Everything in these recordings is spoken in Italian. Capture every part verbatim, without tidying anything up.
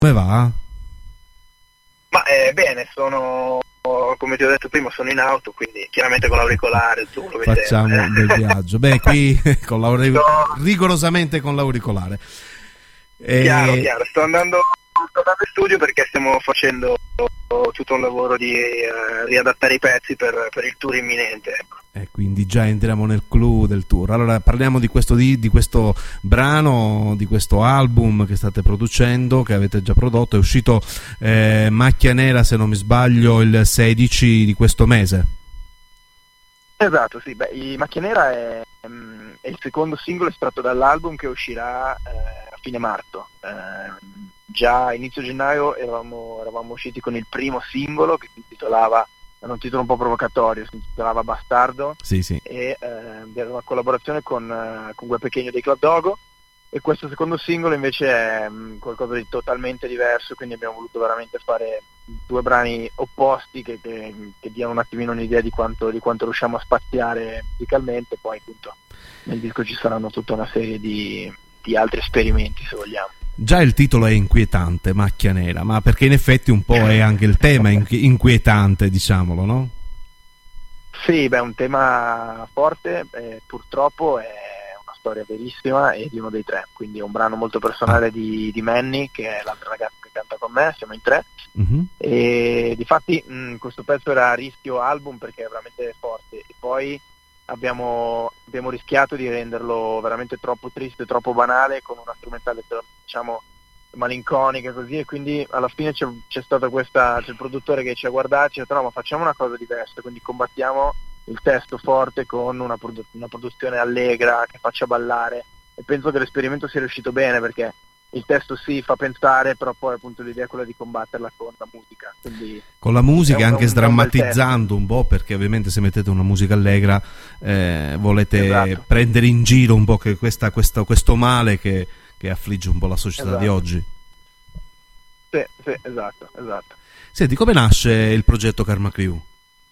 Come va? Ma eh, bene, sono, come ti ho detto prima, sono in auto, quindi chiaramente con l'auricolare tu lo vedi. Facciamo un bel viaggio. Beh, qui con l'auricolare, no. rigorosamente con l'auricolare. E... Chiaro, chiaro, sto andando, sto andando in studio perché stiamo facendo tutto un lavoro di uh, riadattare i pezzi per, per il tour imminente, ecco. E quindi già entriamo nel clou del tour. Allora parliamo di questo, di, di questo brano, di questo album che state producendo, che avete già prodotto. È uscito eh, Macchia Nera, se non mi sbaglio, il sedici di questo mese. Esatto, sì. Beh, i Macchia Nera è, è il secondo singolo estratto dall'album che uscirà eh, a fine marzo. Eh, già a inizio gennaio eravamo, eravamo usciti con il primo singolo che si intitolava, era un titolo un po' provocatorio, si intitolava Bastardo, sì, sì. e eh, era una collaborazione con, uh, con Gue Pequeno dei Club Dogo, e questo secondo singolo invece è um, qualcosa di totalmente diverso, quindi abbiamo voluto veramente fare due brani opposti che, che, che diano un attimino un'idea di quanto, di quanto riusciamo a spaziare musicalmente. Poi appunto nel disco ci saranno tutta una serie di, di altri esperimenti, se vogliamo. Già il titolo è inquietante, Macchia Nera, ma perché in effetti un po' è anche il tema inquietante, diciamolo, no? Sì, beh, è un tema forte, eh, purtroppo è una storia verissima e di uno dei tre, quindi è un brano molto personale ah. di, di Manny, che è l'altra ragazza che canta con me, siamo in tre, uh-huh. e difatti mh, questo pezzo era a rischio album perché è veramente forte, e poi Abbiamo, abbiamo rischiato di renderlo veramente troppo triste, troppo banale, con una strumentale, diciamo, malinconica così, e quindi alla fine c'è, c'è stata questa, c'è il produttore che ci ha guardato e ci ha detto no, ma facciamo una cosa diversa, quindi combattiamo il testo forte con una, produ- una produzione allegra che faccia ballare, e penso che l'esperimento sia riuscito bene, perché il testo sì fa pensare, però poi appunto l'idea è quella di combatterla con la musica. Quindi con la musica, un, anche un, sdrammatizzando un, un po', perché ovviamente se mettete una musica allegra eh, volete esatto. prendere in giro un po' che questa, questa, questo male che, che affligge un po' la società esatto. di oggi. Sì, sì, esatto, esatto. Senti, come nasce il progetto Karma Crew?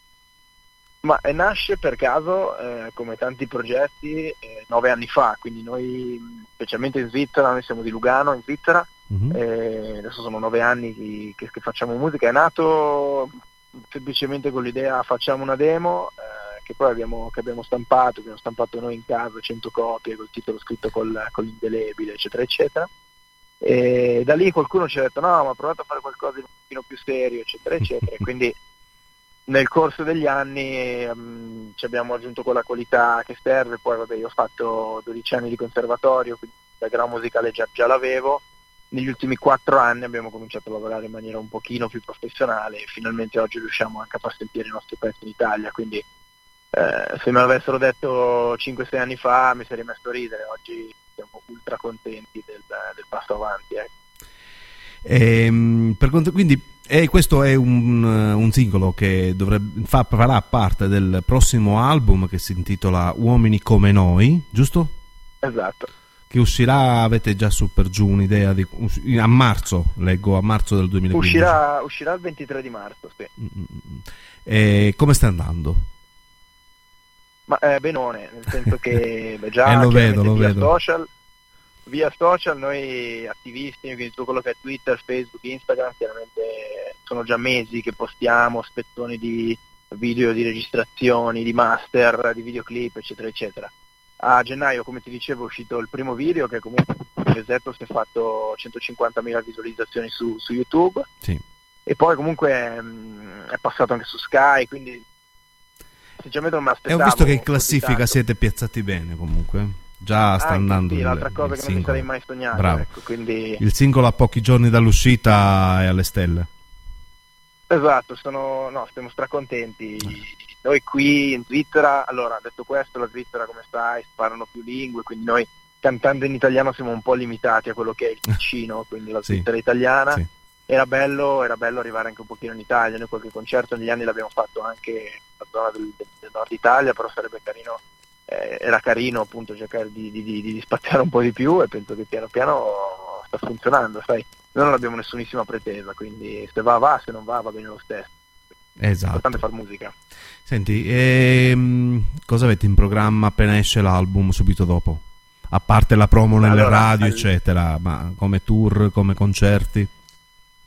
Ma eh, nasce per caso, eh, come tanti progetti, eh, nove anni fa, quindi noi, specialmente in Svizzera, noi siamo di Lugano, in Svizzera, uh-huh. e adesso sono nove anni che, che facciamo musica. È nato semplicemente con l'idea facciamo una demo, eh, che poi abbiamo, che abbiamo stampato, che abbiamo stampato noi in casa, cento copie, col titolo scritto col, con l'indelebile, eccetera, eccetera. E da lì qualcuno ci ha detto no, ma provate a fare qualcosa di un pochino più serio, eccetera, eccetera, e quindi nel corso degli anni um, ci abbiamo aggiunto quella qualità che serve. Poi vabbè, io ho fatto dodici anni di conservatorio, quindi il background musicale già, già l'avevo. Negli ultimi quattro anni abbiamo cominciato a lavorare in maniera un pochino più professionale, e finalmente oggi riusciamo anche a far sentire i nostri pezzi in Italia, quindi eh, se me l'avessero detto cinque sei anni fa mi sarei messo a ridere. Oggi siamo ultra contenti del, del passo avanti, ecco. E, per conto, quindi e questo è un, un singolo che dovrebbe, fa, farà parte del prossimo album che si intitola Uomini come noi, giusto? Esatto. Che uscirà, avete già su per giù un'idea di a marzo, leggo, a marzo del duemilaquindici. Uscirà, uscirà il ventitré di marzo, sì. E come sta andando? Ma eh, benone, nel senso che beh, già eh, lo vedo, lo via vedo. social Via social noi attivissimi, quindi tutto quello che è Twitter, Facebook, Instagram, chiaramente sono già mesi che postiamo spezzoni di video, di registrazioni, di master, di videoclip, eccetera, eccetera. A gennaio, come ti dicevo, è uscito il primo video che comunque un mesetto si è fatto centocinquantamila visualizzazioni su, su YouTube, sì. E poi comunque mh, è passato anche su Sky, quindi sinceramente non mi aspettavo. E ho visto che in classifica siete piazzati bene comunque. Già sta ah, andando sì, il, l'altra cosa il che non mi sarei mai sognato. Bravo. Ecco, quindi... Il singolo a pochi giorni dall'uscita è alle stelle. Esatto, sono, no, stiamo stracontenti. Noi qui in Svizzera, allora detto questo, la Svizzera come sai parlano più lingue, quindi noi cantando in italiano siamo un po' limitati a quello che è il vicino, quindi la Svizzera sì. italiana. Sì. Era bello, era bello arrivare anche un pochino in Italia. Noi qualche concerto negli anni l'abbiamo fatto anche nella zona del, del, del nord Italia, però sarebbe carino. Eh, era carino appunto cercare di, di, di, di spaziare un po' di più, e penso che piano piano sta funzionando, sai, noi non abbiamo nessunissima pretesa, quindi se va va, se non va va bene lo stesso. Esatto. L'importante è far musica. Senti, ehm, cosa avete in programma appena esce l'album subito dopo? A parte la promo nelle allora, radio all... eccetera, ma come tour, come concerti?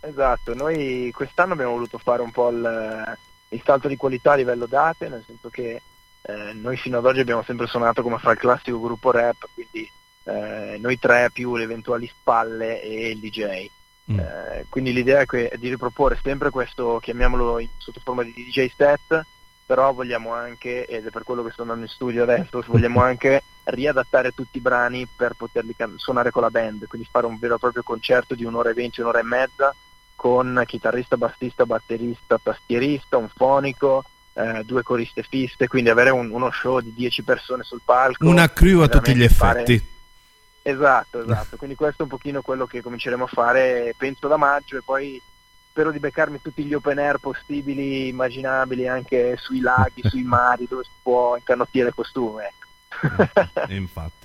Esatto, noi quest'anno abbiamo voluto fare un po' il, il salto di qualità a livello date, nel senso che eh, noi fino ad oggi abbiamo sempre suonato come fa il classico gruppo rap, quindi eh, noi tre più le eventuali spalle e il D J. Mm. Eh, quindi l'idea è, que- è di riproporre sempre questo, chiamiamolo in, sotto forma di D J set, però vogliamo anche, ed è per quello che sto andando in studio adesso, vogliamo anche riadattare tutti i brani per poterli can- suonare con la band, quindi fare un vero e proprio concerto di un'ora e venti, un'ora e mezza, con chitarrista, bassista, batterista, tastierista, un fonico, eh, due coriste fisse, quindi avere un, uno show di dieci persone sul palco. Una crew a tutti gli effetti. Fare... Esatto, esatto, quindi questo è un pochino quello che cominceremo a fare, penso da maggio, e poi spero di beccarmi tutti gli open air possibili, immaginabili, anche sui laghi, sui mari, dove si può incanottire il costume. E infatti.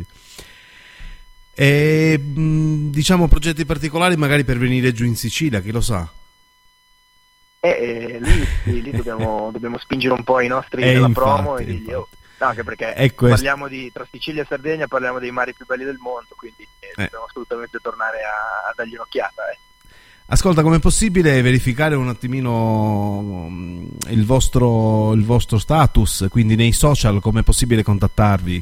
E mh, diciamo progetti particolari magari per venire giù in Sicilia, chi lo sa? E eh, lì, sì, lì dobbiamo, dobbiamo spingere un po' i nostri e della infatti, promo e dirgli, oh, no, anche perché parliamo di, tra Sicilia e Sardegna parliamo dei mari più belli del mondo, quindi eh, eh. dobbiamo assolutamente tornare a, a dargli un'occhiata. Eh. Ascolta, com'è possibile verificare un attimino il vostro, il vostro status, quindi nei social, com'è possibile contattarvi?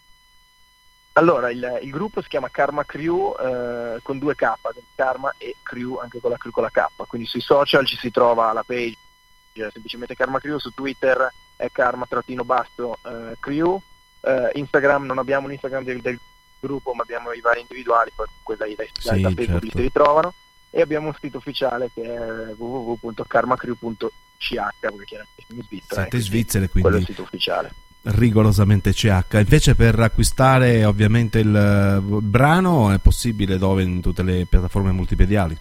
Allora, il, il gruppo si chiama Karma Crew eh, con due K, Karma e Crew anche con la, con la K, quindi sui social ci si trova la page, semplicemente Karma Crew, su Twitter è Karma-basso eh, Crew, eh, Instagram non abbiamo un Instagram del, del gruppo ma abbiamo i vari individuali, poi dai, dai, sì, dai, da Facebook certo. li si ritrovano, e abbiamo un sito ufficiale che è w w w punto karmacrew punto c h, perché chiaramente siamo in Svizzera. Siete in Svizzera, quindi quello è il sito ufficiale. Rigorosamente C H. Invece per acquistare ovviamente il brano è possibile dove? In tutte le piattaforme multimediali?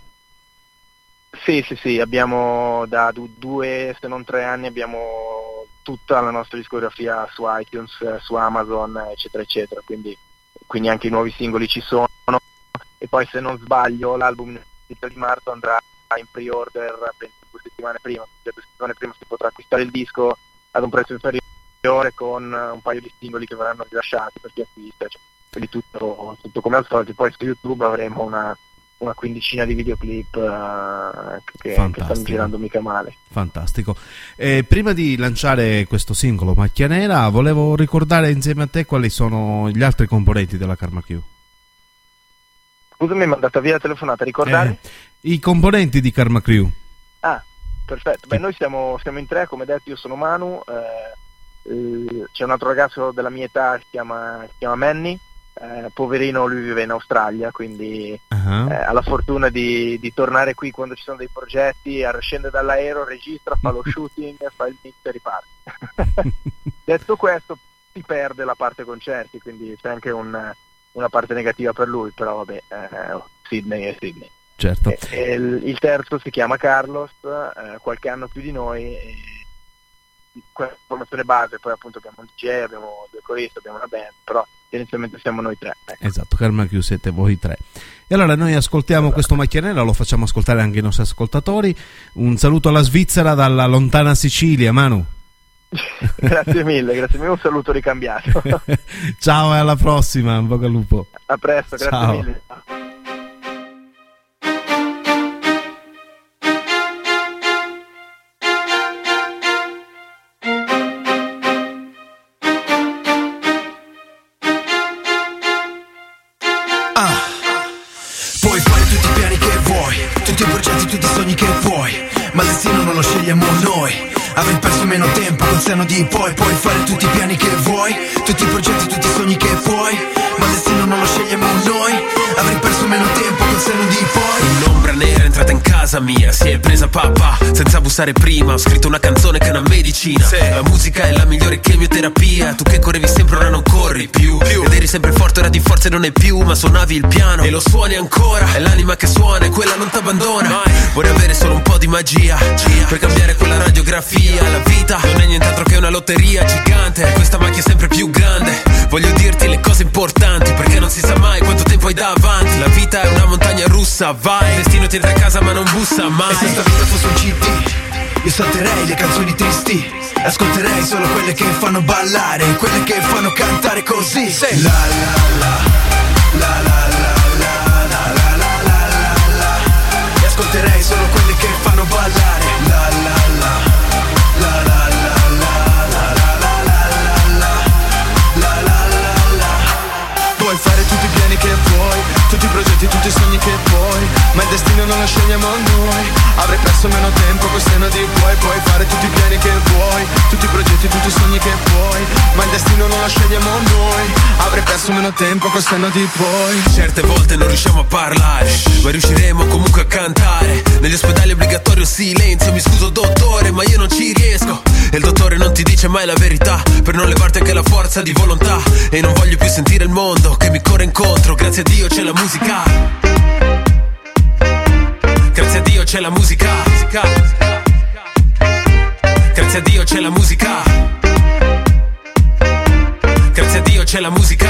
Sì, sì, sì, abbiamo da due se non tre anni abbiamo tutta la nostra discografia su iTunes, su Amazon, eccetera eccetera, quindi, quindi anche i nuovi singoli ci sono, e poi se non sbaglio l'album di marzo andrà in pre-order penso due settimane prima, due settimane prima si potrà acquistare il disco ad un prezzo inferiore con un paio di singoli che verranno rilasciati per chi acquista, cioè, quindi tutto, tutto come al solito. Poi su YouTube avremo una, una quindicina di videoclip uh, che, che stanno girando mica male. Fantastico. Eh, prima di lanciare questo singolo Macchia Nera volevo ricordare insieme a te quali sono gli altri componenti della Karma Crew. Scusami, mi è mandata via la telefonata, ricordare? Eh, i componenti di Karma Crew. Ah, perfetto. Beh, noi siamo, siamo in tre, come detto, io sono Manu, eh, c'è un altro ragazzo della mia età, si chiama, si chiama Manny, eh, poverino, lui vive in Australia, quindi uh-huh. eh, ha la fortuna di, di tornare qui quando ci sono dei progetti, scende dall'aereo, registra, fa lo shooting, fa il mix e riparte. Detto questo, si perde la parte concerti, quindi c'è anche un, una parte negativa per lui, però vabbè, eh, Sydney è Sydney. Certo. E, e il, il terzo si chiama Carlos, eh, qualche anno più di noi, e, questa formazione base, poi appunto abbiamo un D J, abbiamo due coristi, abbiamo una band, però inizialmente siamo noi tre. Ecco. Esatto, Karma Crew siete voi tre. E allora noi ascoltiamo esatto. questo Macchia Nera, lo facciamo ascoltare anche ai nostri ascoltatori. Un saluto alla Svizzera dalla lontana Sicilia, Manu. Grazie mille, grazie mille, un saluto ricambiato. Ciao e alla prossima, in bocca al lupo. A presto, grazie Ciao. mille. Ma il destino non lo scegliamo noi. Avrei perso meno tempo col senno di poi. Puoi fare tutti i piani che vuoi, tutti i progetti, tutti i sogni che puoi. Ma il destino non lo scegliamo noi. Avrei perso meno tempo col senno di poi. Un'ombra nera è entrata in casa mia, si è presa papà senza bussare prima. Ho scritto una canzone che è una medicina, sì. La musica è la migliore chemioterapia. Tu che correvi sempre ora non corri più, più. Ed eri sempre forte, ora di forze non è più. Ma suonavi il piano e lo suoni ancora. È l'anima che suona e quella non t'abbandona. Mai. Vorrei avere solo un po' di magia, magia. Puoi cambiare quella radiografia. La vita non è nient'altro che una lotteria gigante. Questa macchia è sempre più grande. Voglio dirti le cose importanti, perché non si sa mai quanto tempo hai davanti. La vita è una montagna russa, vai. Il destino ti entra a casa ma non bussa mai. E se sta vita fosse un C D, io salterei le canzoni tristi, ascolterei solo quelle che fanno ballare, quelle che fanno cantare così. Sì. La la la la la la la la la la la la. E ascolterei solo destino non lo scegliamo noi. Avrei perso meno tempo col senno di poi. Puoi fare tutti i piani che vuoi, tutti i progetti, tutti i sogni che puoi, ma il destino non lo scegliamo noi. Avrei perso meno tempo col senno di poi. Certe volte non riusciamo a parlare, ma riusciremo comunque a cantare. Negli ospedali è obbligatorio silenzio. Mi scuso dottore, ma io non ci riesco. E il dottore non ti dice mai la verità, per non levarti anche la forza di volontà. E non voglio più sentire il mondo che mi corre incontro. Grazie a Dio c'è la musica. Grazie a Dio c'è la musica. Grazie a Dio c'è la musica. Grazie a Dio c'è la musica.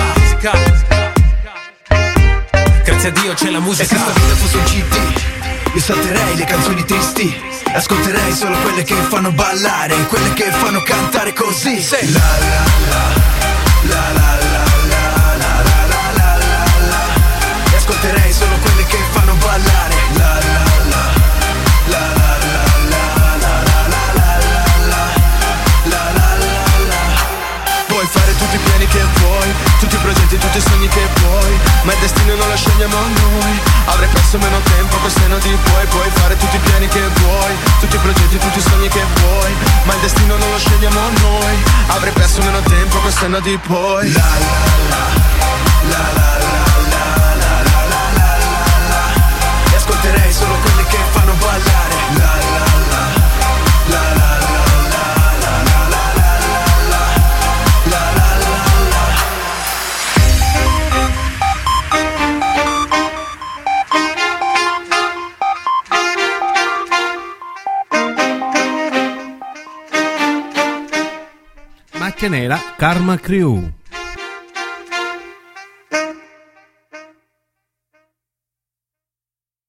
Grazie a Dio c'è la musica. E se sta vita fosse un C D, io salterei le canzoni tristi, ascolterei solo quelle che fanno ballare, quelle che fanno cantare così. Sì. La la la la la la la la la la la la la. E ascolterei solo quelle che fanno ballare. La la la la la la la la la la la la la la. Puoi fare tutti i piani che vuoi, tutti i progetti, tutti i sogni che puoi, ma il destino non lo scegliamo noi. Avrei perso meno tempo col senno di poi. Puoi fare tutti i piani che vuoi, tutti i progetti, tutti i sogni che vuoi, ma il destino non lo scegliamo noi. Avrei perso meno tempo col senno di poi. La la la la la la la la la la la. E ascolterei solo quelle che fanno ballare. La la la la la la la la la la la la la. Macchia Nera, Karma Crew.